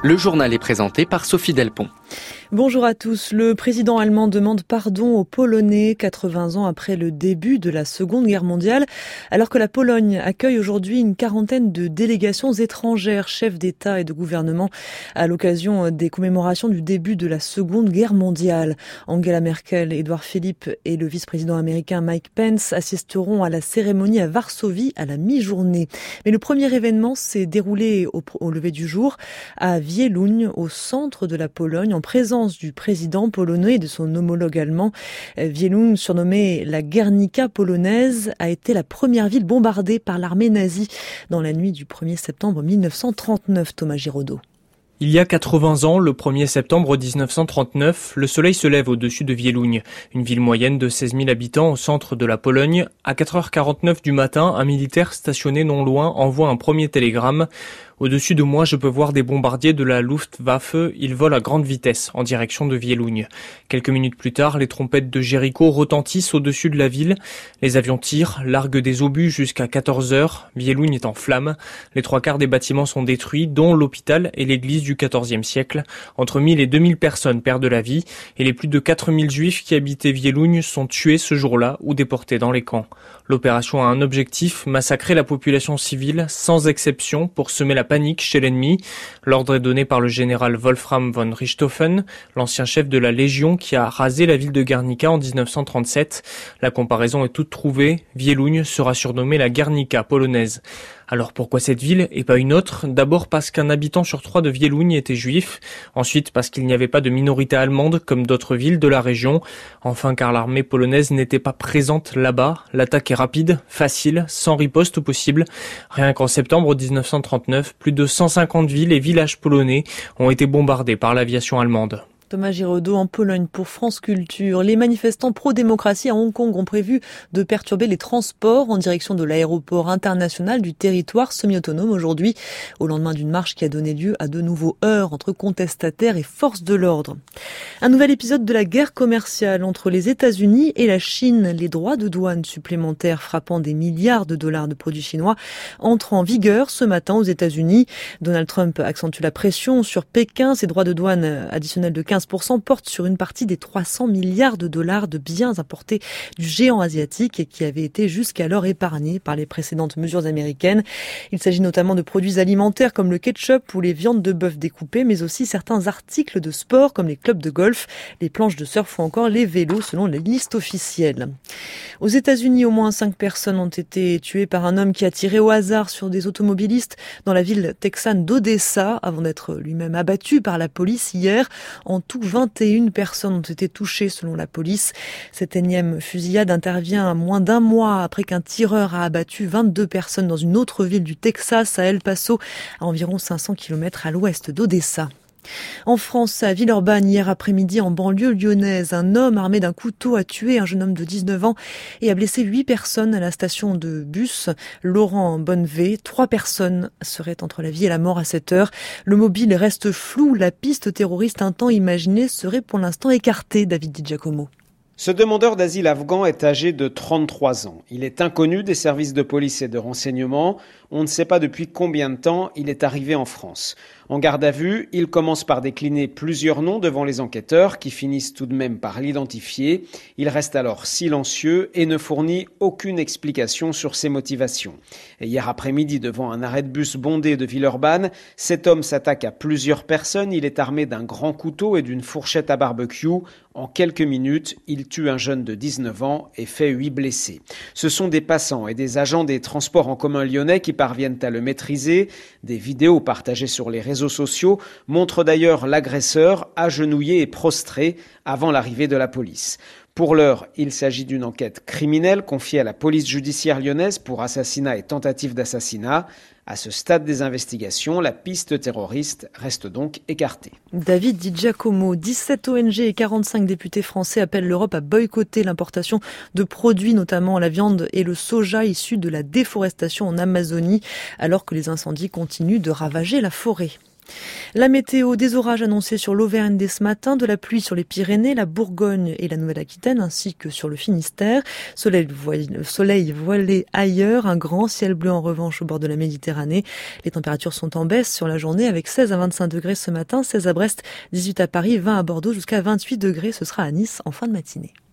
Le journal est présenté par Sophie Delpont. Bonjour à tous. Le président allemand demande pardon aux Polonais 80 ans après le début de la Seconde Guerre mondiale, alors que la Pologne accueille aujourd'hui une quarantaine de délégations étrangères, chefs d'État et de gouvernement, à l'occasion des commémorations du début de la Seconde Guerre mondiale. Angela Merkel, Édouard Philippe et le vice-président américain Mike Pence assisteront à la cérémonie à Varsovie à la mi-journée. Mais le premier événement s'est déroulé au lever du jour à Wieluń, au centre de la Pologne, en présence du président polonais et de son homologue allemand. Wieluń, surnommée la Guernica polonaise, a été la première ville bombardée par l'armée nazie dans la nuit du 1er septembre 1939. Thomas Giraudot. Il y a 80 ans, le 1er septembre 1939, le soleil se lève au-dessus de Wieluń, une ville moyenne de 16 000 habitants au centre de la Pologne. À 4h49 du matin, un militaire stationné non loin envoie un premier télégramme. Au-dessus de moi, je peux voir des bombardiers de la Luftwaffe. Ils volent à grande vitesse en direction de Wieluń. Quelques minutes plus tard, les trompettes de Jéricho retentissent au-dessus de la ville. Les avions tirent, larguent des obus jusqu'à 14h. Wieluń est en flammes. Les 3/4 des bâtiments sont détruits, dont l'hôpital et l'église du XIVe siècle. Entre 1000 et 2000 personnes perdent la vie et les plus de 4000 juifs qui habitaient Wieluń sont tués ce jour-là ou déportés dans les camps. L'opération a un objectif, massacrer la population civile sans exception pour semer la panique chez l'ennemi. L'ordre est donné par le général Wolfram von Richthofen, l'ancien chef de la Légion qui a rasé la ville de Guernica en 1937. La comparaison est toute trouvée. Wieluń sera surnommée la Guernica polonaise. Alors pourquoi cette ville et pas une autre ? D'abord parce qu'un habitant sur 3 de Wieluń était juif. Ensuite parce qu'il n'y avait pas de minorité allemande comme d'autres villes de la région. Enfin car l'armée polonaise n'était pas présente là-bas. L'attaque est rapide, facile, sans riposte possible. Rien qu'en septembre 1939, plus de 150 villes et villages polonais ont été bombardés par l'aviation allemande. Thomas Giraudot en Pologne pour France Culture. Les manifestants pro-démocratie à Hong Kong ont prévu de perturber les transports en direction de l'aéroport international du territoire semi-autonome aujourd'hui, au lendemain d'une marche qui a donné lieu à de nouveaux heurts entre contestataires et forces de l'ordre. Un nouvel épisode de la guerre commerciale entre les États-Unis et la Chine. Les droits de douane supplémentaires frappant des milliards de dollars de produits chinois entrent en vigueur ce matin aux États-Unis. Donald Trump accentue la pression sur Pékin. Ces droits de douane additionnels de 15% porte sur une partie des 300 milliards de dollars de biens importés du géant asiatique et qui avaient été jusqu'alors épargnés par les précédentes mesures américaines. Il s'agit notamment de produits alimentaires comme le ketchup ou les viandes de bœuf découpées, mais aussi certains articles de sport comme les clubs de golf, les planches de surf ou encore les vélos selon les listes officielles. Aux États-Unis, au moins 5 personnes ont été tuées par un homme qui a tiré au hasard sur des automobilistes dans la ville texane d'Odessa avant d'être lui-même abattu par la police hier. En tout, 21 personnes ont été touchées selon la police. Cette énième fusillade intervient à moins d'un mois après qu'un tireur a abattu 22 personnes dans une autre ville du Texas, à El Paso, à environ 500 km à l'ouest d'Odessa. En France, à Villeurbanne, hier après-midi, en banlieue lyonnaise, un homme armé d'un couteau a tué un jeune homme de 19 ans et a blessé 8 personnes à la station de bus Laurent Bonnevet. 3 personnes seraient entre la vie et la mort à cette heure. Le mobile reste flou. La piste terroriste un temps imaginée serait pour l'instant écartée. David Di Giacomo. Ce demandeur d'asile afghan est âgé de 33 ans. Il est inconnu des services de police et de renseignement. On ne sait pas depuis combien de temps il est arrivé en France. En garde à vue, il commence par décliner plusieurs noms devant les enquêteurs qui finissent tout de même par l'identifier. Il reste alors silencieux et ne fournit aucune explication sur ses motivations. Et hier après-midi, devant un arrêt de bus bondé de Villeurbanne, cet homme s'attaque à plusieurs personnes. Il est armé d'un grand couteau et d'une fourchette à barbecue. En quelques minutes, il tue un jeune de 19 ans et fait 8 blessés. Ce sont des passants et des agents des transports en commun lyonnais qui parviennent à le maîtriser. Des vidéos partagées sur les réseaux sociaux montrent d'ailleurs l'agresseur agenouillé et prostré avant l'arrivée de la police. Pour l'heure, il s'agit d'une enquête criminelle confiée à la police judiciaire lyonnaise pour assassinat et tentative d'assassinat. À ce stade des investigations, la piste terroriste reste donc écartée. David Di Giacomo, 17 ONG et 45 députés français appellent l'Europe à boycotter l'importation de produits, notamment la viande et le soja issus de la déforestation en Amazonie, alors que les incendies continuent de ravager la forêt. La météo, des orages annoncés sur l'Auvergne dès ce matin, de la pluie sur les Pyrénées, la Bourgogne et la Nouvelle-Aquitaine, ainsi que sur le Finistère. Soleil voilé ailleurs, un grand ciel bleu en revanche au bord de la Méditerranée. Les températures sont en baisse sur la journée avec 16 à 25 degrés ce matin, 16 à Brest, 18 à Paris, 20 à Bordeaux, jusqu'à 28 degrés, ce sera à Nice en fin de matinée.